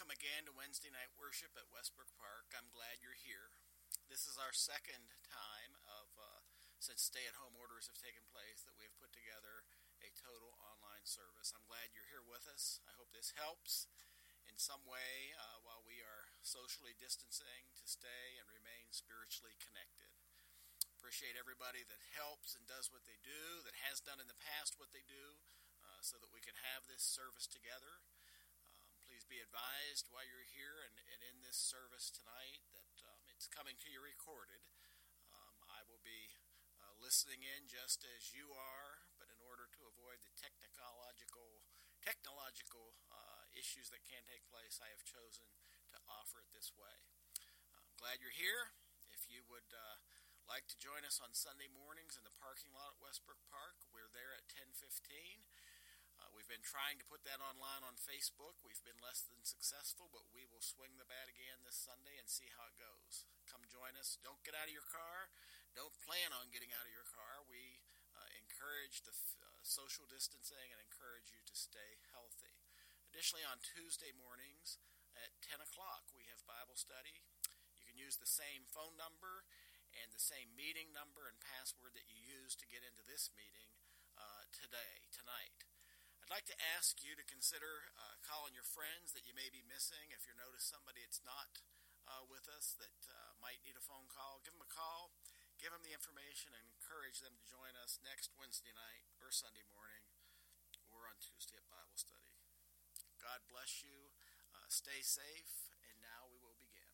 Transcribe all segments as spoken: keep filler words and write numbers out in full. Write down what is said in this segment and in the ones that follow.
Welcome again to Wednesday night worship at Westbrook Park. I'm glad you're here. This is our second time of, uh, since stay-at-home orders have taken place, that we have put together a total online service. I'm glad you're here with us. I hope this helps in some way uh, while we are socially distancing to stay and remain spiritually connected. Appreciate everybody that helps and does what they do, that has done in the past what they do, uh, so that we can have this service together. Please be advised while you're here and, and in this service tonight that um, it's coming to you recorded. Um, I will be uh, listening in just as you are, but in order to avoid the technological technological uh, issues that can take place, I have chosen to offer it this way. I'm glad you're here. If you would uh, like to join us on Sunday mornings in the parking lot at Westbrook Park, we're there at ten fifteen. Uh, we've been trying to put that online on Facebook. We've been less than successful, but we will swing the bat again this Sunday and see how it goes. Come join us. Don't get out of your car. Don't plan on getting out of your car. We uh, encourage the uh, social distancing and encourage you to stay healthy. Additionally, on Tuesday mornings at ten o'clock, we have Bible study. You can use the same phone number and the same meeting number and password that you used to get into this meeting uh, today, tonight. I'd like to ask you to consider uh, calling your friends that you may be missing. If you notice somebody that's not uh, with us that uh, might need a phone call, give them a call, give them the information, and encourage them to join us next Wednesday night or Sunday morning or on Tuesday at Bible study. God bless you. Uh, stay safe, and now we will begin.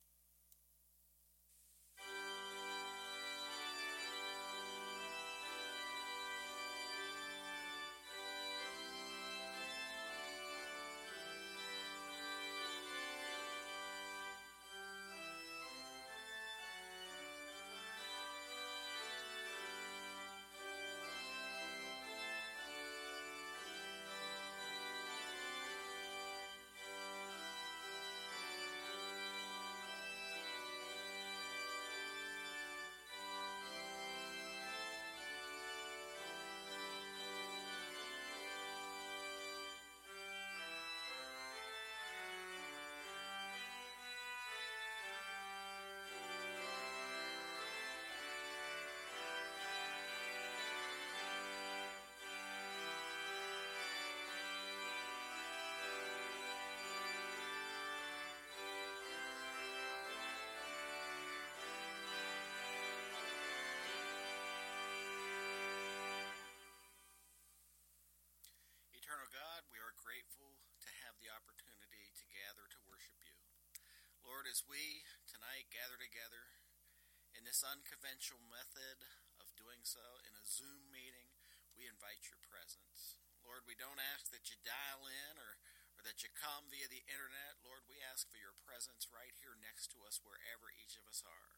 Eternal God, we are grateful to have the opportunity to gather to worship you. Lord, as we tonight gather together in this unconventional method of doing so, in a Zoom meeting, we invite your presence. Lord, we don't ask that you dial in or, or that you come via the internet. Lord, we ask for your presence right here next to us wherever each of us are.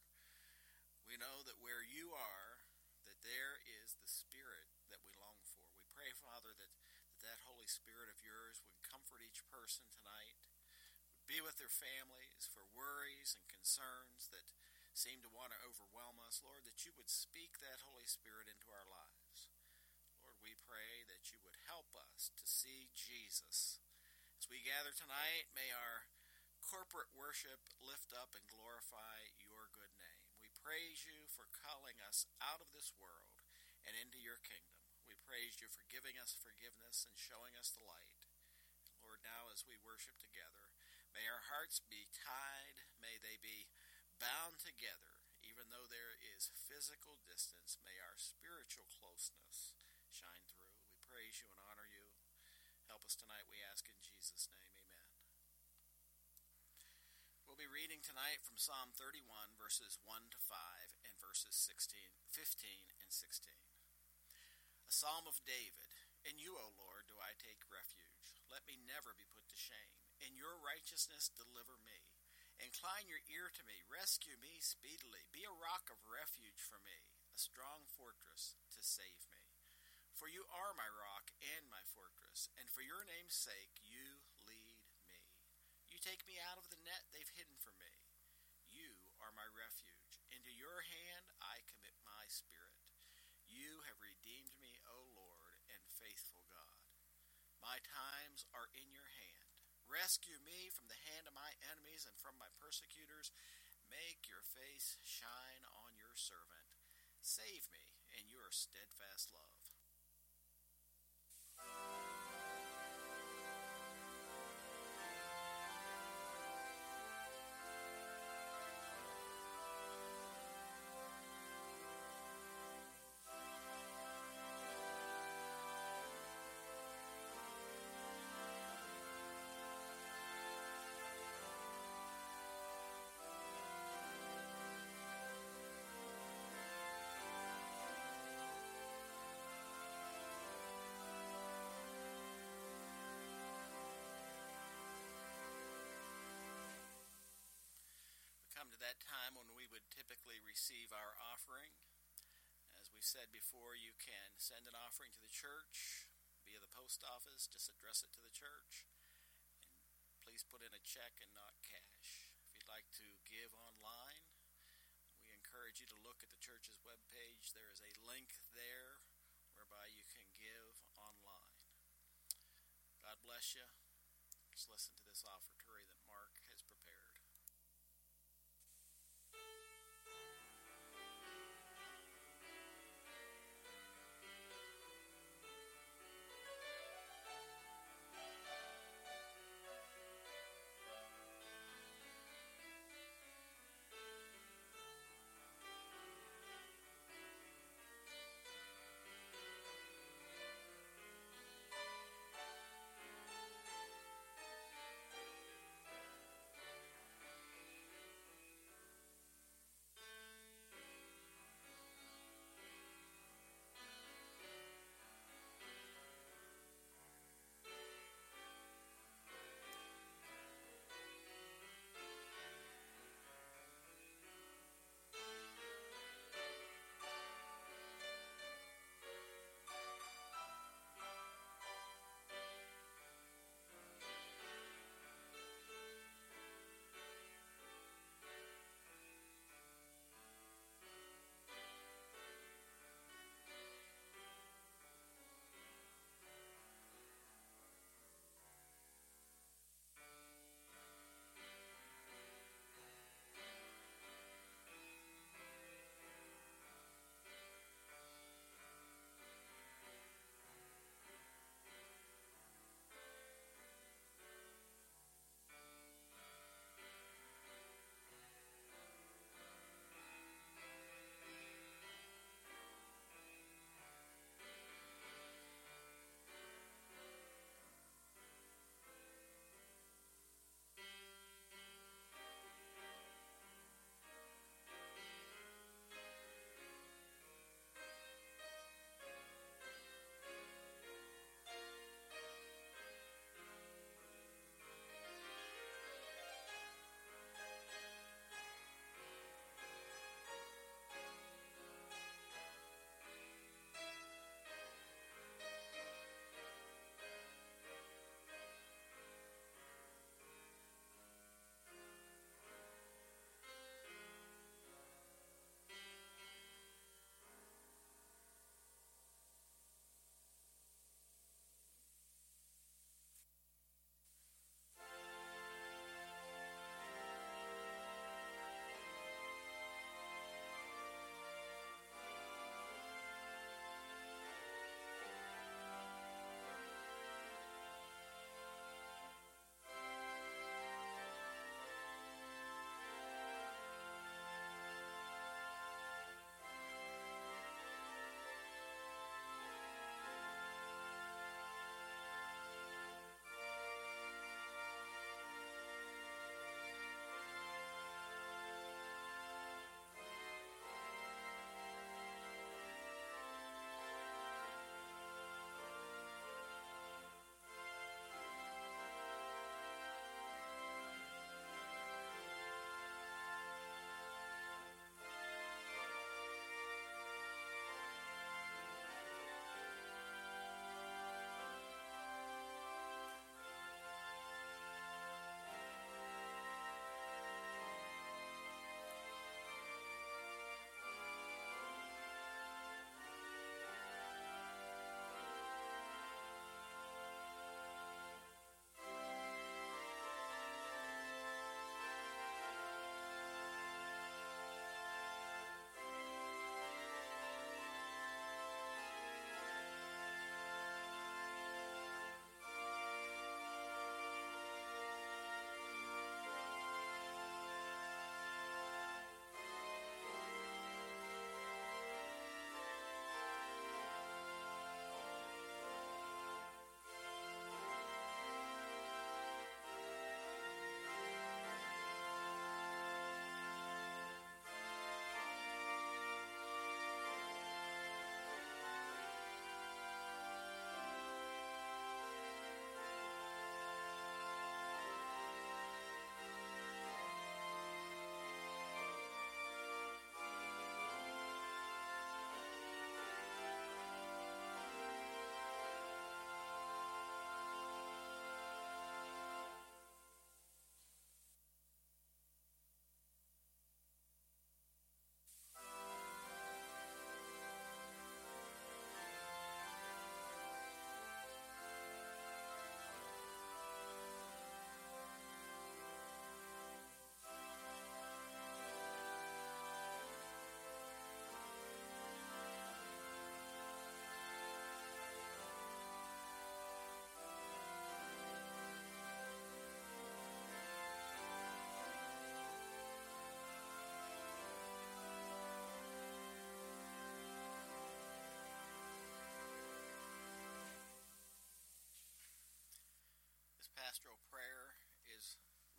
We know that where you are, that there is the Spirit that we long for. We pray, Father, that that, that Holy Spirit of yours would comfort each person tonight, would be with their families for worries and concerns that seem to want to overwhelm us. Lord, that you would speak that Holy Spirit into our lives. Lord, we pray that you would help us to see Jesus. As we gather tonight, may our corporate worship lift up and glorify your good name. We praise you for calling us out of this world and into your kingdom. We praise you for giving us forgiveness and showing us the light. Lord, now as we worship together, may our hearts be tied, may they be bound together. Even though there is physical distance, may our spiritual closeness shine through. We praise you and honor you. Help us tonight, we ask in Jesus' name. Amen. We'll be reading tonight from Psalm thirty-one, verses one to five, and verses sixteen, fifteen and sixteen. A psalm of David. In you, O Lord, do I take refuge. Let me never be put to shame. In your righteousness deliver me. Incline your ear to me. Rescue me speedily. Be a rock of refuge for me, a strong fortress to save me. For you are my rock and my fortress, and for your name's sake you lead me. You take me out of the net they've hidden for me. You are my refuge. Into your hand I commit my spirit. You have redeemed me, O Lord, and faithful God. My times are in your hand. Rescue me from the hand of my enemies and from my persecutors. Make your face shine on your servant. Save me in your steadfast love. Come to that time when we would typically receive our offering. As we've said before, you can send an offering to the church via the post office. Just address it to the church. And please put in a check and not cash. If you'd like to give online, we encourage you to look at the church's webpage. There is a link there whereby you can give online. God bless you. Let's listen to this offertory that Mark has prepared.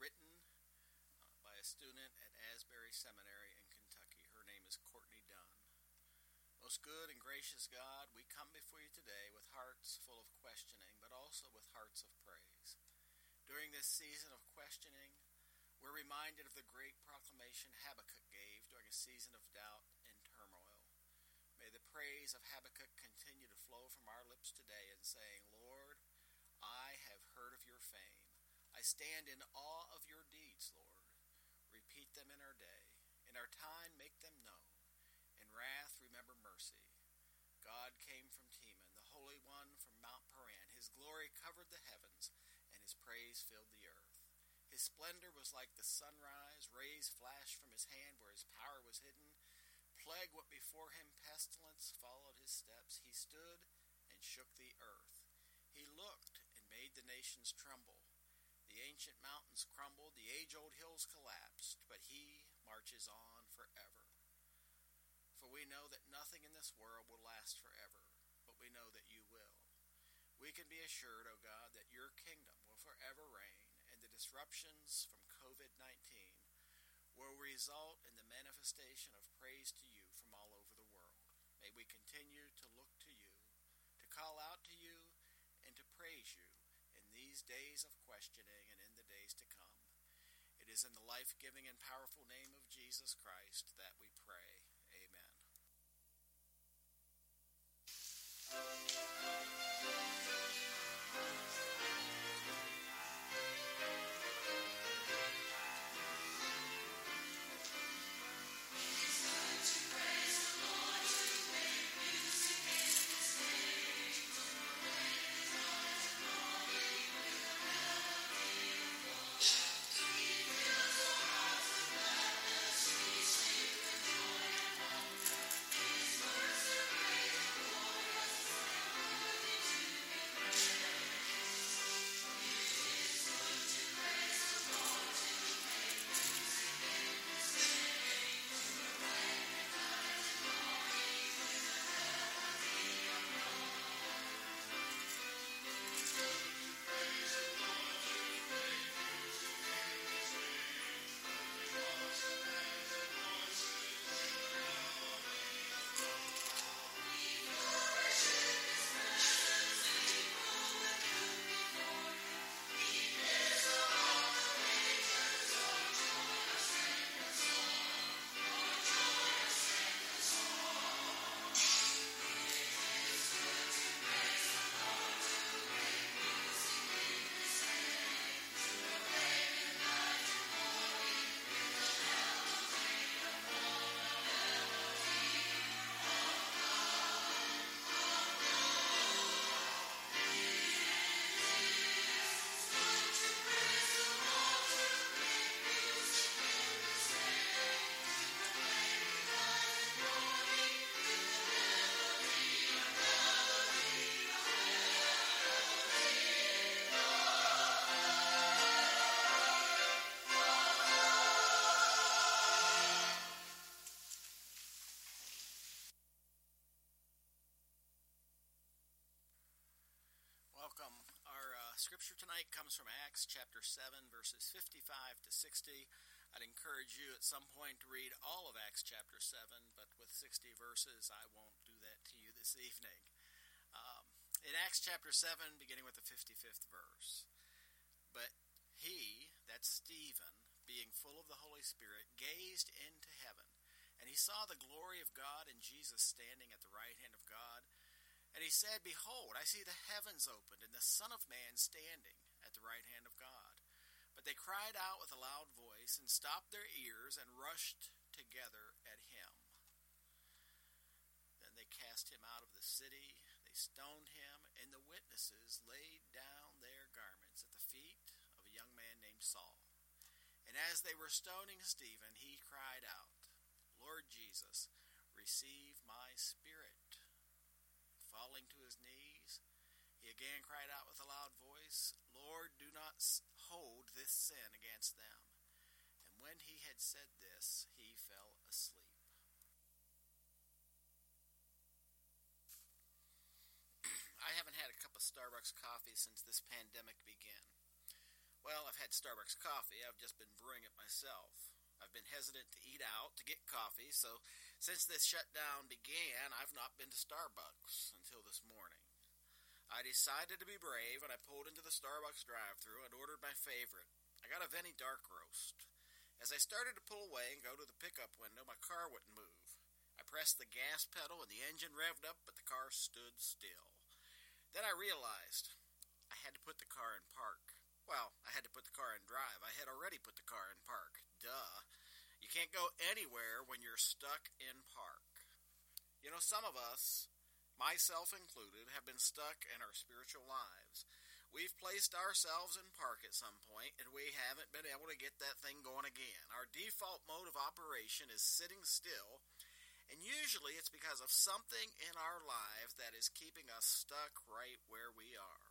written uh, by a student at Asbury Seminary in Kentucky. Her name is Courtney Dunn. Most good and gracious God, we come before you today with hearts full of questioning, but also with hearts of praise. During this season of questioning, we're reminded of the great proclamation Habakkuk gave during a season of doubt and turmoil. May the praise of Habakkuk continue to flow from our lips today in saying, Lord, I have heard of your fame. I stand in awe of your deeds, Lord. Repeat them in our day. In our time, make them known. In wrath, remember mercy. God came from Teman, the Holy One from Mount Paran. His glory covered the heavens, and his praise filled the earth. His splendor was like the sunrise. Rays flashed from his hand where his power was hidden. Plague went before him, pestilence followed his steps. He stood and shook the earth. He looked and made the nations tremble. The ancient mountains crumbled, the age-old hills collapsed, but he marches on forever. For we know that nothing in this world will last forever, but we know that you will. We can be assured, O God, that your kingdom will forever reign, and the disruptions from covid nineteen will result in the manifestation of praise to you from all over the world. May we continue to look to you, to call out to you, and to praise you in these days of questioning and in the days to come. It is in the life-giving and powerful name of Jesus Christ that we pray. Amen. Welcome. Our uh, scripture tonight comes from Acts chapter seven, verses fifty-five to sixty. I'd encourage you at some point to read all of Acts chapter seven, but with sixty verses, I won't do that to you this evening. Um, in Acts chapter seven, beginning with the fifty-fifth verse, but he, that's Stephen, being full of the Holy Spirit, gazed into heaven, and he saw the glory of God and Jesus standing at the right hand of God. And he said, Behold, I see the heavens opened, and the Son of Man standing at the right hand of God. But they cried out with a loud voice, and stopped their ears, and rushed together at him. Then they cast him out of the city, they stoned him, and the witnesses laid down their garments at the feet of a young man named Saul. And as they were stoning Stephen, he cried out, Lord Jesus, receive my spirit. Falling to his knees, he again cried out with a loud voice, Lord, do not hold this sin against them. And when he had said this, he fell asleep. I haven't had a cup of Starbucks coffee since this pandemic began. Well, I've had Starbucks coffee. I've just been brewing it myself. I've been hesitant to eat out to get coffee, so since this shutdown began, I've not been to Starbucks until this morning. I decided to be brave, and I pulled into the Starbucks drive-thru and ordered my favorite. I got a Venti dark roast. As I started to pull away and go to the pickup window, my car wouldn't move. I pressed the gas pedal and the engine revved up, but the car stood still. Then I realized I had to put the car in park. Well, I had to put the car in drive. I had already put the car in park. Duh. You can't go anywhere when you're stuck in park. You know, some of us, myself included, have been stuck in our spiritual lives. We've placed ourselves in park at some point, and we haven't been able to get that thing going again. Our default mode of operation is sitting still, and usually it's because of something in our lives that is keeping us stuck right where we are.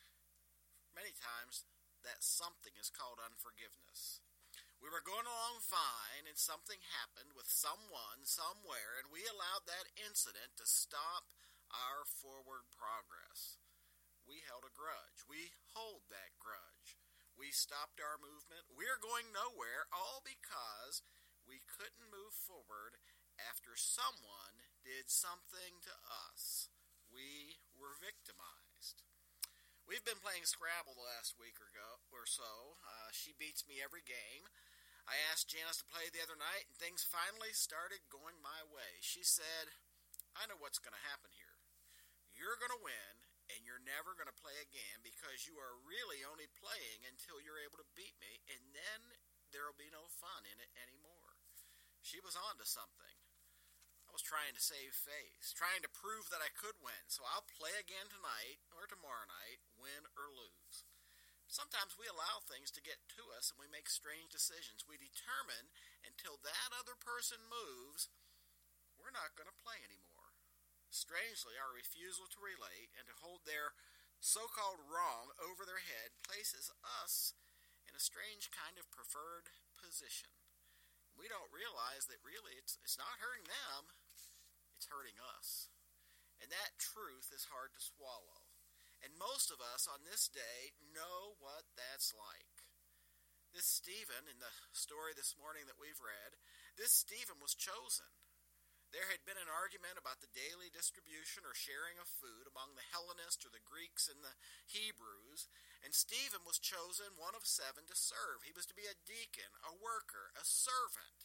Many times, that something is called unforgiveness. We were going along fine, and something happened with someone, somewhere, and we allowed that incident to stop our forward progress. We held a grudge. We hold that grudge. We stopped our movement. We're going nowhere, all because we couldn't move forward after someone did something to us. We were victimized. We've been playing Scrabble the last week or, go, or so. Uh, she beats me every game. I asked Janice to play the other night, and things finally started going my way. She said, I know what's going to happen here. You're going to win, and you're never going to play again because you are really only playing until you're able to beat me, and then there will be no fun in it anymore. She was on to something. I was trying to save face, trying to prove that I could win, so I'll play again tonight or tomorrow night, win or lose. Sometimes we allow things to get to us and we make strange decisions. We determine until that other person moves, we're not going to play anymore. Strangely, our refusal to relate and to hold their so-called wrong over their head places us in a strange kind of preferred position. We don't realize that really it's it's not hurting them, it's hurting us. And that truth is hard to swallow. And most of us on this day know what that's like. This Stephen, in the story this morning that we've read, this Stephen was chosen. There had been an argument about the daily distribution or sharing of food among the Hellenists or the Greeks and the Hebrews, and Stephen was chosen one of seven to serve. He was to be a deacon, a worker, a servant.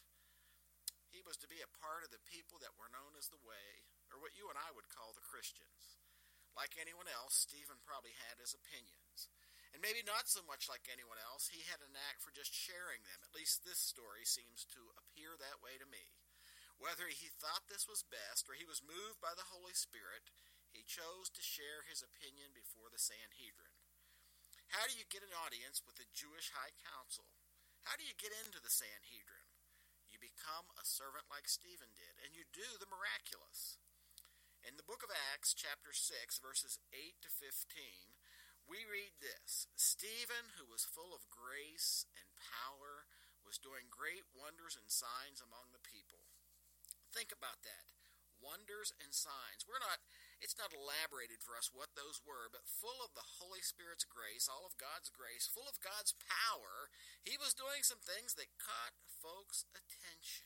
He was to be a part of the people that were known as the Way, or what you and I would call the Christians. Like anyone else, Stephen probably had his opinions. And maybe not so much like anyone else, he had a knack for just sharing them. At least this story seems to appear that way to me. Whether he thought this was best or he was moved by the Holy Spirit, he chose to share his opinion before the Sanhedrin. How do you get an audience with the Jewish High Council? How do you get into the Sanhedrin? You become a servant like Stephen did, and you do the miraculous. In the book of Acts, chapter six, verses eight to fifteen, we read this: Stephen, who was full of grace and power, was doing great wonders and signs among the people. Think about that. Wonders and signs. We're not, it's not elaborated for us what those were, but full of the Holy Spirit's grace, all of God's grace, full of God's power, he was doing some things that caught folks' attention.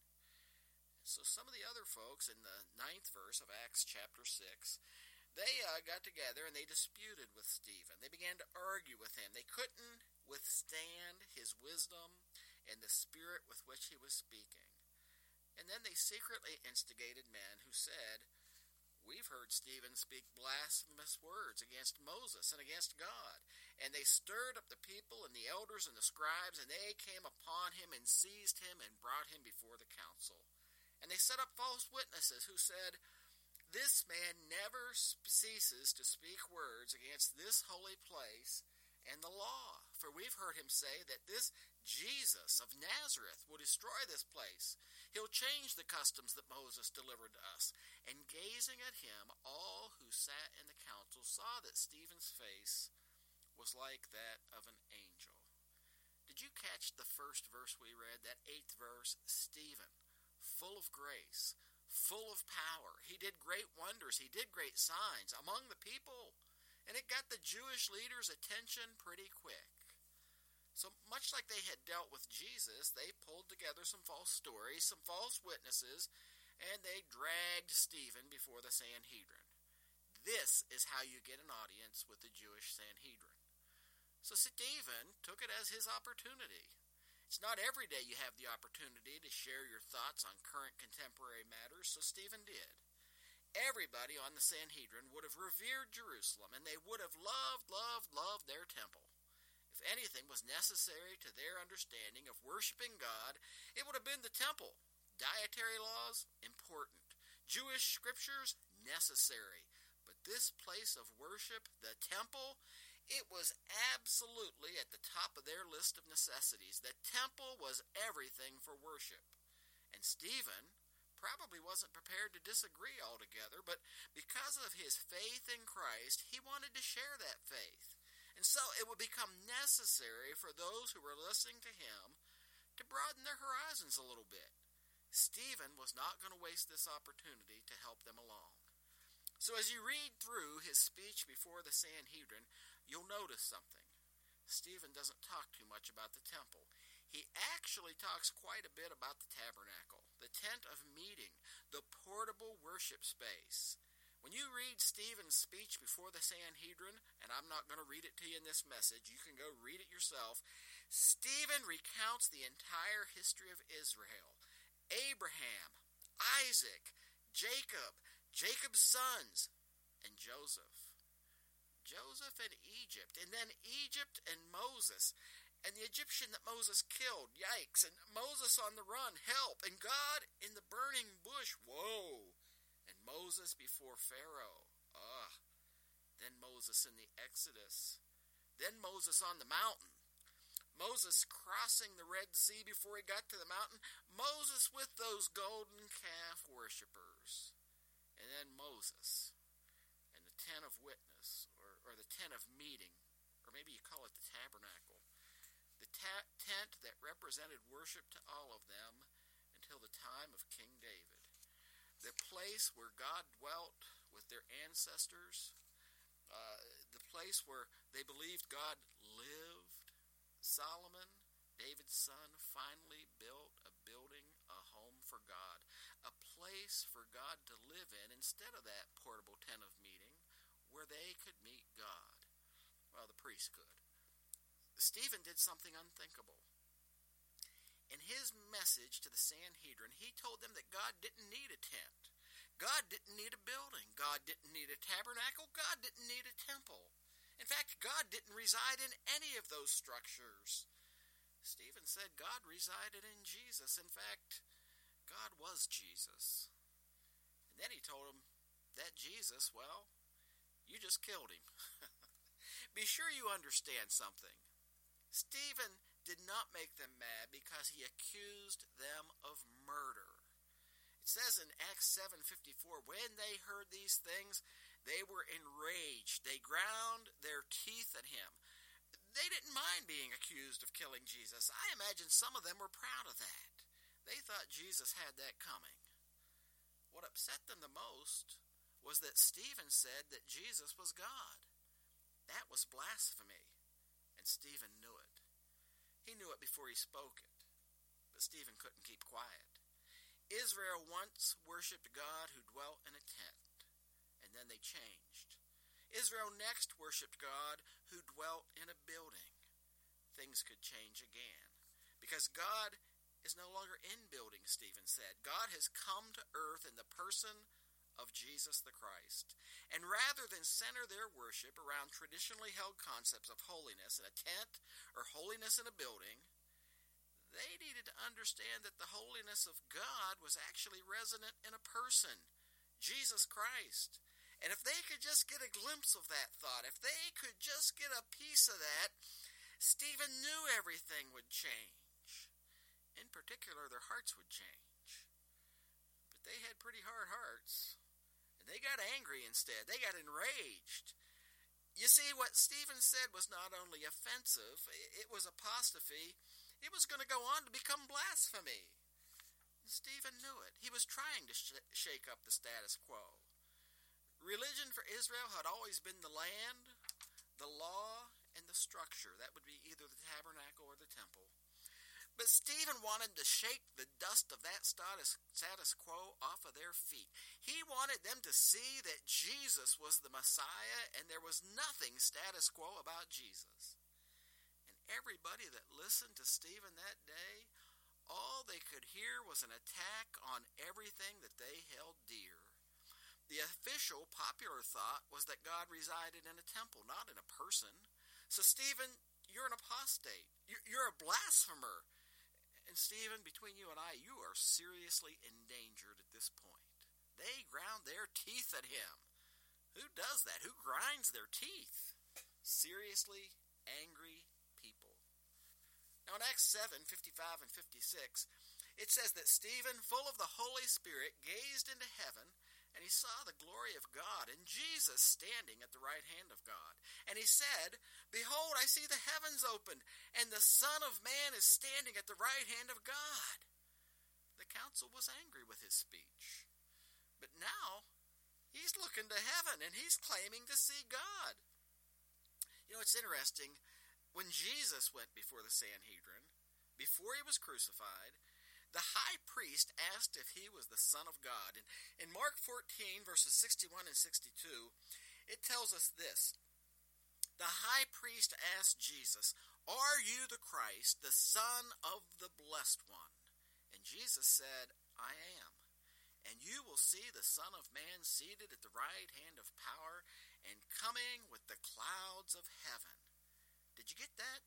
So some of the other folks in the ninth verse of Acts chapter six, they uh, got together and they disputed with Stephen. They began to argue with him. They couldn't withstand his wisdom and the spirit with which he was speaking. And then they secretly instigated men who said, we've heard Stephen speak blasphemous words against Moses and against God. And they stirred up the people and the elders and the scribes, and they came upon him and seized him and brought him before the council. And they set up false witnesses who said, this man never ceases to speak words against this holy place and the law. For we've heard him say that this Jesus of Nazareth will destroy this place. He'll change the customs that Moses delivered to us. And gazing at him, all who sat in the council saw that Stephen's face was like that of an angel. Did you catch the first verse we read, that eighth verse? Stephen, full of grace, full of power. He did great wonders. He did great signs among the people. And it got the Jewish leaders' attention pretty quick. So much like they had dealt with Jesus, they pulled together some false stories, some false witnesses, and they dragged Stephen before the Sanhedrin. This is how you get an audience with the Jewish Sanhedrin. So Stephen took it as his opportunity. It's not every day you have the opportunity to share your thoughts on current contemporary matters, so Stephen did. Everybody on the Sanhedrin would have revered Jerusalem, and they would have loved, loved, loved their temple. If anything was necessary to their understanding of worshiping God, it would have been the temple. Dietary laws, important. Jewish scriptures, necessary. But this place of worship, the temple, it was absolutely at the top of their list of necessities. The temple was everything for worship. And Stephen probably wasn't prepared to disagree altogether, but because of his faith in Christ, he wanted to share that faith. And so it would become necessary for those who were listening to him to broaden their horizons a little bit. Stephen was not going to waste this opportunity to help them along. So as you read through his speech before the Sanhedrin, you'll notice something. Stephen doesn't talk too much about the temple. He actually talks quite a bit about the tabernacle, the tent of meeting, the portable worship space. When you read Stephen's speech before the Sanhedrin, and I'm not going to read it to you in this message, you can go read it yourself, Stephen recounts the entire history of Israel. Abraham, Isaac, Jacob, Jacob's sons, and Joseph. Joseph and Egypt, and then Egypt and Moses, and the Egyptian that Moses killed, yikes, and Moses on the run, help, and God in the burning bush, whoa, and Moses before Pharaoh, ah, then Moses in the Exodus, then Moses on the mountain, Moses crossing the Red Sea before he got to the mountain, Moses with those golden calf worshipers, and then Moses and the tent of witness, or, or the tent of meeting, or maybe you call it the tabernacle, the ta- tent that represented worship to all of them until the time of King David. The place where God dwelt with their ancestors, uh, the place where they believed God lived. Solomon, David's son, finally built a building, a home for God, a place for God to live in instead of that portable tent of meeting where they could meet God. Well, the priest could. Stephen did something unthinkable. In his message to the Sanhedrin, he told them that God didn't need a tent. God didn't need a building. God didn't need a tabernacle. God didn't need a temple. In fact, God didn't reside in any of those structures. Stephen said God resided in Jesus. In fact, God was Jesus. And then he told them that Jesus, well, you just killed him. Be sure you understand something. Stephen did not make them mad because he accused them of murder. It says in Acts seven fifty-four, when they heard these things, they were enraged. They ground their teeth at him. They didn't mind being accused of killing Jesus. I imagine some of them were proud of that. They thought Jesus had that coming. What upset them the most was that Stephen said that Jesus was God. That was blasphemy, and Stephen knew it. He knew it before he spoke it, but Stephen couldn't keep quiet. Israel once worshipped God who dwelt in a tent, and then they changed. Israel next worshipped God who dwelt in a building. Things could change again, because God is no longer in buildings, Stephen said. God has come to earth in the person of Jesus the Christ. And rather than center their worship around traditionally held concepts of holiness in a tent or holiness in a building, they needed to understand that the holiness of God was actually resident in a person, Jesus Christ. And if they could just get a glimpse of that thought, if they could just get a piece of that, Stephen knew everything would change. In particular, their hearts would change. But they had pretty hard hearts. And they got angry instead. They got enraged. You see, what Stephen said was not only offensive, it was apostrophe. It was going to go on to become blasphemy. And Stephen knew it. He was trying to sh- shake up the status quo. Religion for Israel had always been the land, the law, and the structure. That would be either the tabernacle or the temple. But Stephen wanted to shake the dust of that status, status quo off of their feet. He wanted them to see that Jesus was the Messiah and there was nothing status quo about Jesus. And everybody that listened to Stephen that day, all they could hear was an attack on everything that they held dear. The official popular thought was that God resided in a temple, not in a person. So Stephen, you're an apostate. You're a blasphemer. And Stephen, between you and I, you are seriously endangered at this point. They ground their teeth at him. Who does that? Who grinds their teeth? Seriously angry people. Now in Acts seven, fifty-five and fifty-six, it says that Stephen, full of the Holy Spirit, gazed into heaven, and he saw the glory of God, and Jesus standing at the right hand of God. And he said, "Behold, I see the heavens opened, and the Son of Man is standing at the right hand of God." The council was angry with his speech. But now, he's looking to heaven, and he's claiming to see God. You know, it's interesting. When Jesus went before the Sanhedrin, before he was crucified, the high priest asked if he was the Son of God. And in Mark fourteen, verses sixty-one and sixty-two, it tells us this. The high priest asked Jesus, "Are you the Christ, the Son of the Blessed One?" And Jesus said, "I am. And you will see the Son of Man seated at the right hand of power and coming with the clouds of heaven." Did you get that?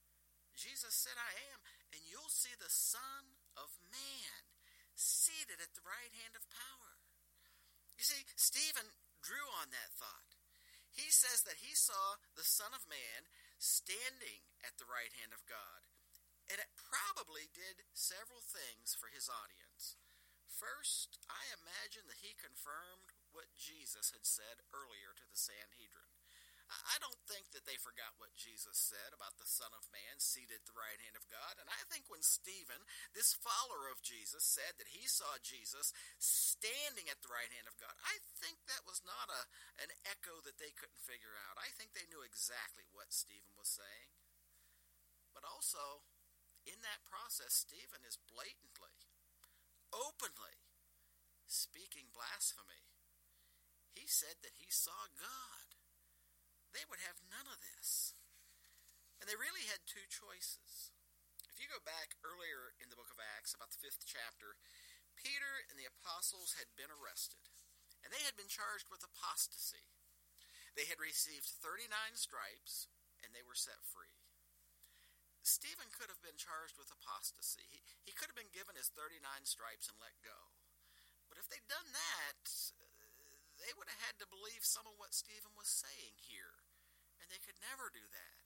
Jesus said, "I am, and you'll see the Son of Man seated at the right hand of power." You see, Stephen drew on that thought. He says that he saw the Son of Man standing at the right hand of God, and it probably did several things for his audience. First, I imagine that he confirmed what Jesus had said earlier to the Sanhedrin. I don't think that they forgot what Jesus said about the Son of Man seated at the right hand of God. And I think when Stephen, this follower of Jesus, said that he saw Jesus standing at the right hand of God, I think that was not a, an echo that they couldn't figure out. I think they knew exactly what Stephen was saying. But also, in that process, Stephen is blatantly, openly speaking blasphemy. He said that he saw God. They would have none of this. And they really had two choices. If you go back earlier in the book of Acts, about the fifth chapter, Peter and the apostles had been arrested, and they had been charged with apostasy. They had received thirty-nine stripes, and they were set free. Stephen could have been charged with apostasy. He, he could have been given his thirty-nine stripes and let go. But if they'd done that, they would have had to believe some of what Stephen was saying here. And they could never do that.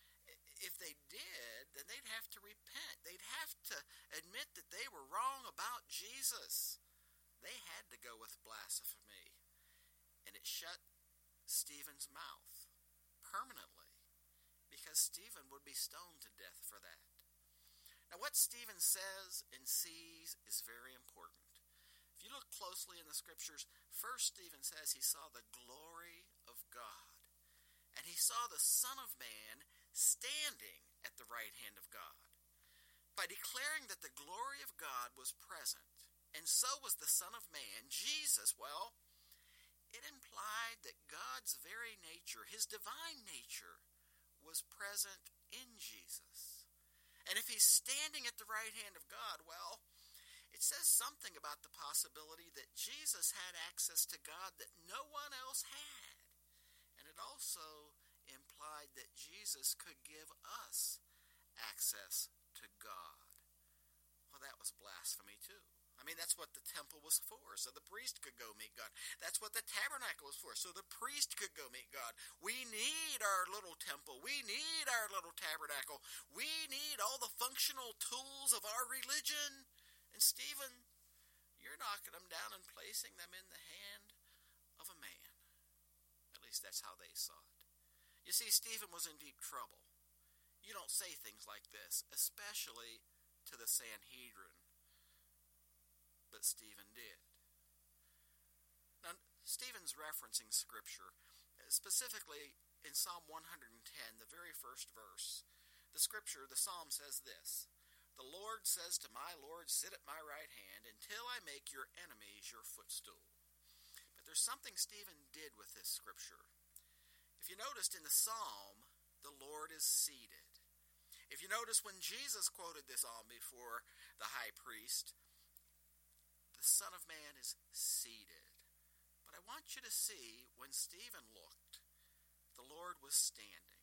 If they did, then they'd have to repent. They'd have to admit that they were wrong about Jesus. They had to go with blasphemy. And it shut Stephen's mouth permanently, because Stephen would be stoned to death for that. Now, what Stephen says and sees is very important. If you look closely in the scriptures, first Stephen says he saw the glory of God. And he saw the Son of Man standing at the right hand of God. By declaring that the glory of God was present, and so was the Son of Man, Jesus, well, it implied that God's very nature, his divine nature, was present in Jesus. And if he's standing at the right hand of God, well, it says something about the possibility that Jesus had access to God that no one else had. And it also implied that Jesus could give us access to God. Well, that was blasphemy too. I mean, that's what the temple was for, so the priest could go meet God. That's what the tabernacle was for, so the priest could go meet God. We need our little temple. We need our little tabernacle. We need all the functional tools of our religion. And Stephen, you're knocking them down and placing them in the hand of a man. At least that's how they saw it. You see, Stephen was in deep trouble. You don't say things like this, especially to the Sanhedrin. But Stephen did. Now, Stephen's referencing Scripture, specifically in Psalm one ten, the very first verse, the scripture, the psalm says this: "The Lord says to my Lord, sit at my right hand until I make your enemies your footstool." But there's something Stephen did with this scripture. If you noticed in the psalm, the Lord is seated. If you notice when Jesus quoted this psalm before the high priest, the Son of Man is seated. But I want you to see when Stephen looked, the Lord was standing.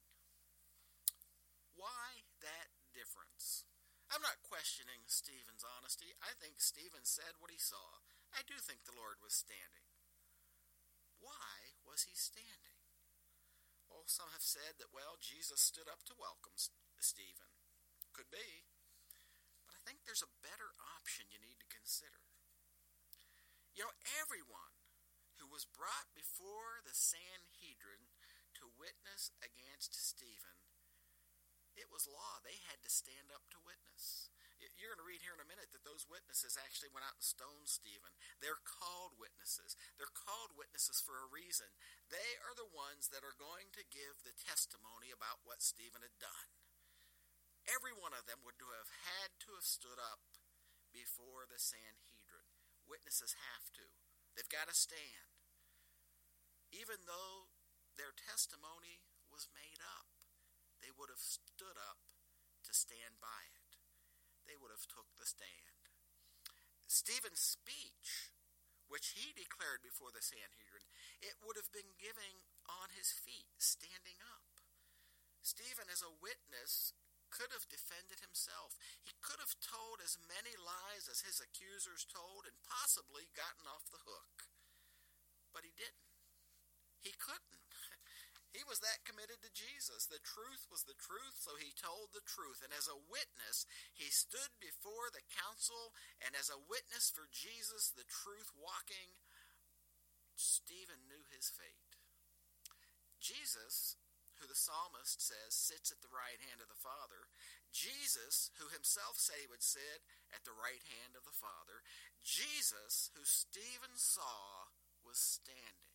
Why that difference? I'm not questioning Stephen's honesty. I think Stephen said what he saw. I do think the Lord was standing. Why was he standing? Well, some have said that, well, Jesus stood up to welcome Stephen. Could be. But I think there's a better option you need to consider. You know, everyone who was brought before the Sanhedrin to witness against Stephen, it was law. They had to stand up to witness. You're going to read here in a minute that those witnesses actually went out and stoned Stephen. They're called witnesses. They're called witnesses for a reason. They are the ones that are going to give the testimony about what Stephen had done. Every one of them would have had to have stood up before the Sanhedrin. Witnesses have to. They've got to stand. Even though their testimony was made up, they would have stood up to stand by it. They would have took the stand. Stephen's speech, which he declared before the Sanhedrin, it would have been giving on his feet, standing up. Stephen, as a witness, could have defended himself. He could have told as many lies as his accusers told and possibly gotten off the hook. But he didn't. He couldn't. He was that committed to Jesus. The truth was the truth, so he told the truth. And as a witness, he stood before the council, and as a witness for Jesus, the truth walking, Stephen knew his fate. Jesus, who the psalmist says sits at the right hand of the Father, Jesus, who himself said he would sit at the right hand of the Father, Jesus, who Stephen saw, was standing.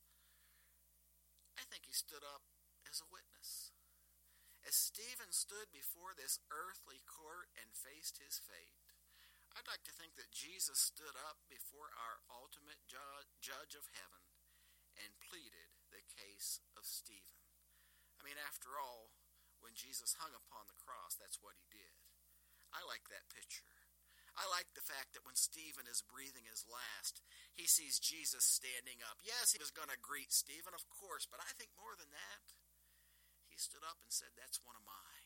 I think he stood up as a witness. As Stephen stood before this earthly court and faced his fate, I'd like to think that Jesus stood up before our ultimate ju- judge of heaven and pleaded the case of Stephen. I mean, after all, when Jesus hung upon the cross, that's what he did. I like that picture. I like the fact that when Stephen is breathing his last, he sees Jesus standing up. Yes, he was going to greet Stephen, of course, but I think more than that, he stood up and said, "That's one of mine."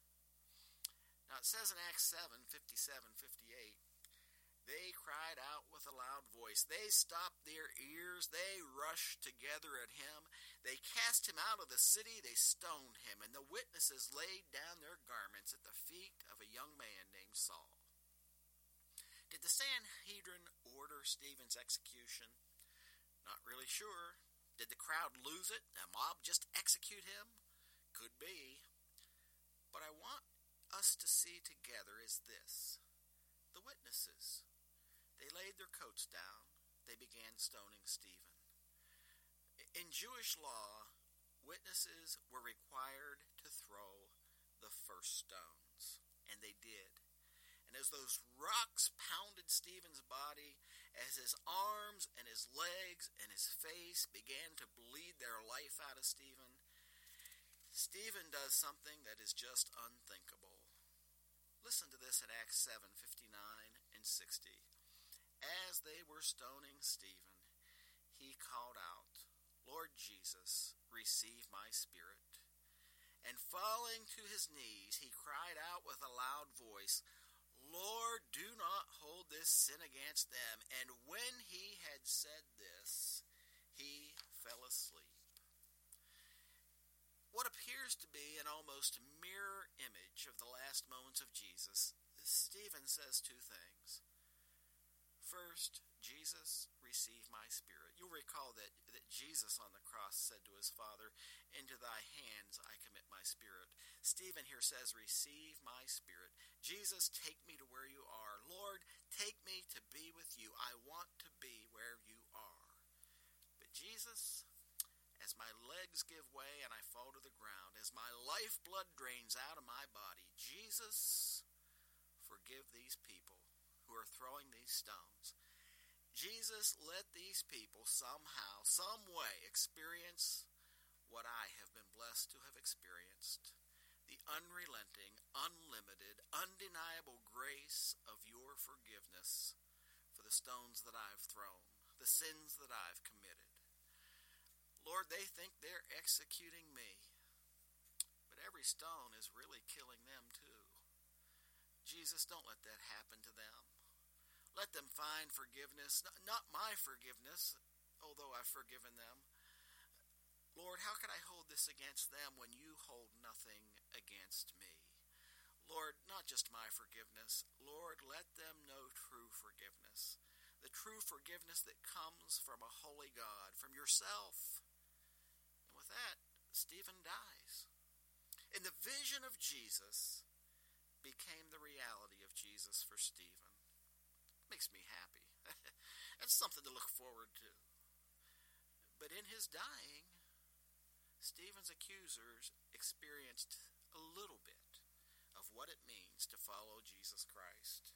Now it says in Acts seven, fifty-seven, fifty-eight, they cried out with a loud voice. They stopped their ears. They rushed together at him. They cast him out of the city. They stoned him. And the witnesses laid down their garments at the feet of a young man named Saul. Did the Sanhedrin order Stephen's execution? Not really sure. Did the crowd lose it? A mob just execute him? Could be. But I want us to see together is this. The witnesses. They laid their coats down. They began stoning Stephen. In Jewish law, witnesses were required to throw the first stones. And they did. And as those rocks pounded Stephen's body, as his arms and his legs and his face began to bleed their life out of Stephen, Stephen does something that is just unthinkable. Listen to this in Acts seven, fifty-nine and sixty. As they were stoning Stephen, he called out, "Lord Jesus, receive my spirit." And falling to his knees, he cried out with a loud voice, "Lord, do not hold this sin against them." And when he had said this, he fell asleep. What appears to be an almost mirror image of the last moments of Jesus, Stephen says two things. First, Jesus, receive my spirit. You'll recall that, that Jesus on the cross said to his Father, "Into thy hands I commit my spirit." Stephen here says, "Receive my spirit." Jesus, take me to where you are. Lord, take me to be with you. I want to be where you are. But Jesus, as as my legs give way and I fall to the ground, as my lifeblood drains out of my body, Jesus, forgive these people who are throwing these stones. Jesus, let these people somehow, some way experience what I have been blessed to have experienced. The unrelenting, unlimited, undeniable grace of your forgiveness for the stones that I've thrown, the sins that I've committed. Lord, they think they're executing me, but every stone is really killing them too. Jesus, don't let that happen to them. Let them find forgiveness, not my forgiveness, although I've forgiven them. Lord, how can I hold this against them when you hold nothing against me? Lord, not just my forgiveness. Lord, let them know true forgiveness. The true forgiveness that comes from a holy God, from yourself. And with that, Stephen dies. And the vision of Jesus became the reality of Jesus for Stephen. Makes me happy. That's something to look forward to. But in his dying, Stephen's accusers experienced a little bit of what it means to follow Jesus Christ.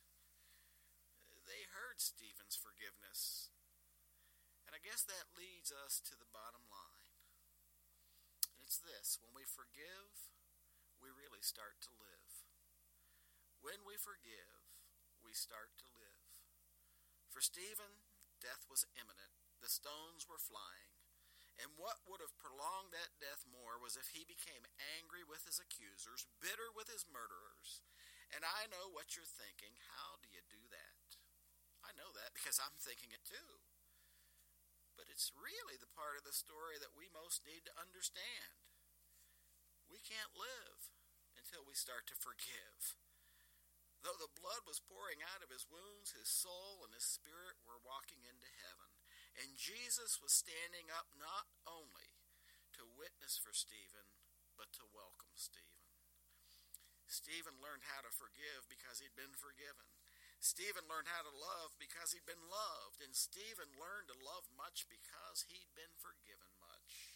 They heard Stephen's forgiveness. And I guess that leads us to the bottom line. And it's this: when we forgive, we really start to live. When we forgive, we start to live. For Stephen, death was imminent. The stones were flying. And what would have prolonged that death more was if he became angry with his accusers, bitter with his murderers. And I know what you're thinking. How do you do that? I know that because I'm thinking it too. But it's really the part of the story that we most need to understand. We can't live until we start to forgive. Though the blood was pouring out of his wounds, his soul and his spirit were walking into heaven. And Jesus was standing up not only to witness for Stephen, but to welcome Stephen. Stephen learned how to forgive because he'd been forgiven. Stephen learned how to love because he'd been loved. And Stephen learned to love much because he'd been forgiven much.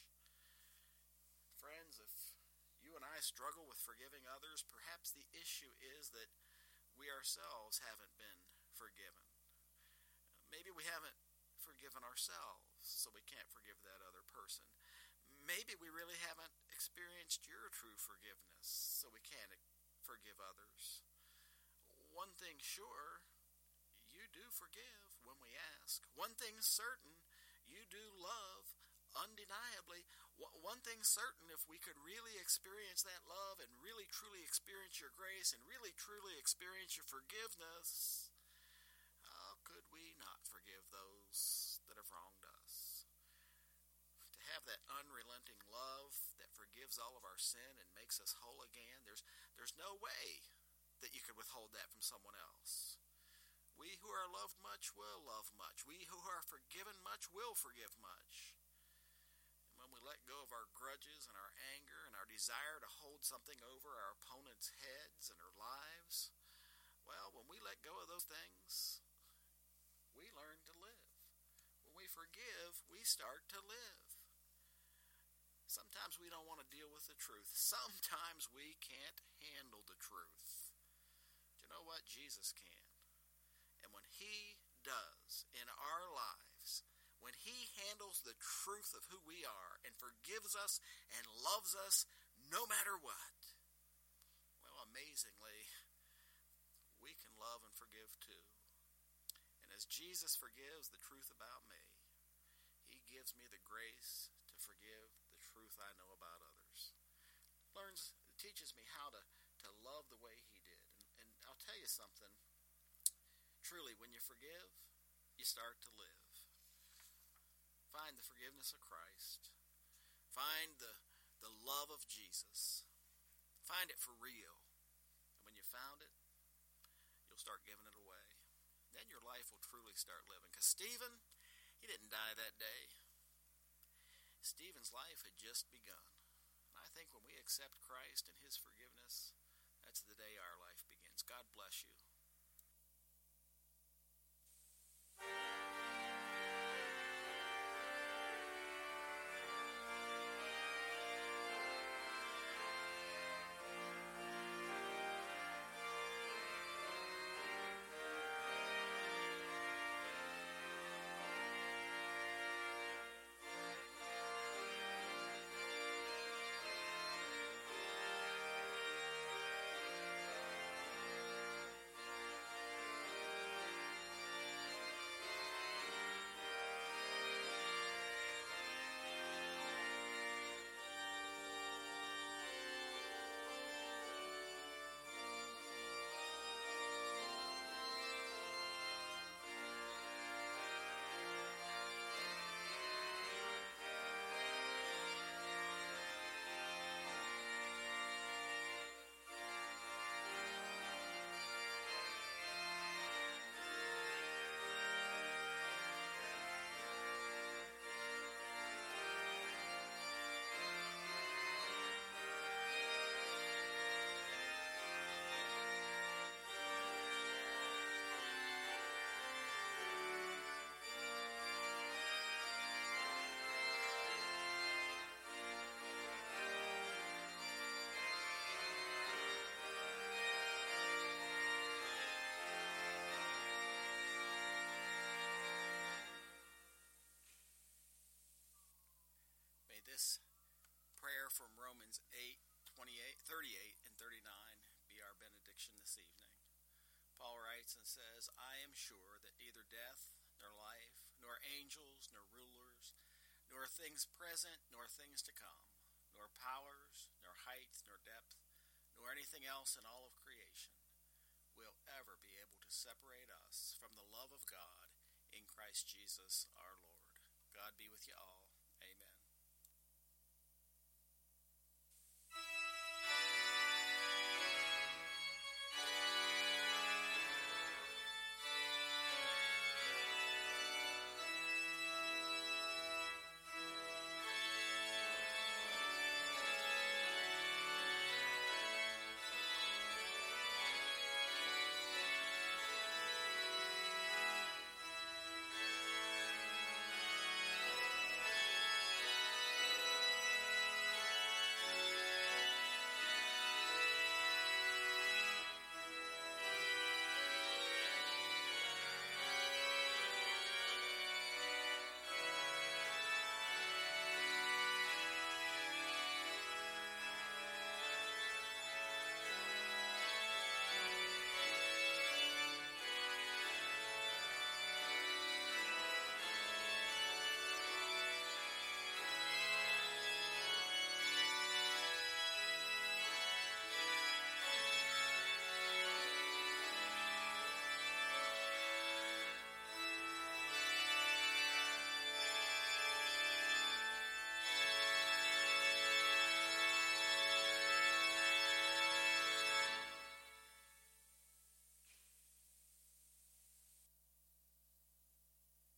Friends, if you and I struggle with forgiving others, perhaps the issue is that we ourselves haven't been forgiven. Maybe we haven't forgiven ourselves, so we can't forgive that other person. Maybe we really haven't experienced your true forgiveness, so we can't forgive others. One thing sure, you do forgive when we ask. One thing certain, you do love undeniably. One thing certain, if we could really experience that love and really truly experience your grace and really truly experience your forgiveness, how could we not forgive those that have wronged us? To have that unrelenting love that forgives all of our sin and makes us whole again, there's there's no way that you could withhold that from someone else. We who are loved much will love much. We who are forgiven much will forgive much. And when we let go of our grudges and our anger and our desire to hold something over our opponent's heads and our lives, well, when we let go of those things, we learn to live. When we forgive, we start to live. Sometimes we don't want to deal with the truth. Sometimes we can't handle the truth. But you know what? Jesus can. And when he does in our lives, when he handles the truth of who we are and forgives us and loves us no matter what, well, amazingly, we can love and forgive too. And as Jesus forgives the truth about me, he gives me the grace to forgive the truth I know about others. Learns, it teaches me how to, to love the way he did. And, and I'll tell you something. Truly, when you forgive, you start to live. Find the forgiveness of Christ. Find the, the love of Jesus. Find it for real. And when you found it, you'll start giving it away. Then your life will truly start living. Because Stephen, he didn't die that day. Stephen's life had just begun. And I think when we accept Christ and his forgiveness, that's the day our life begins. God bless you. this prayer from Romans eight, twenty-eight, thirty-eight and thirty-nine be our benediction this evening. Paul writes and says, I am sure that neither death, nor life, nor angels, nor rulers, nor things present, nor things to come, nor powers, nor height, nor depth, nor anything else in all of creation will ever be able to separate us from the love of God in Christ Jesus our Lord. God be with you all.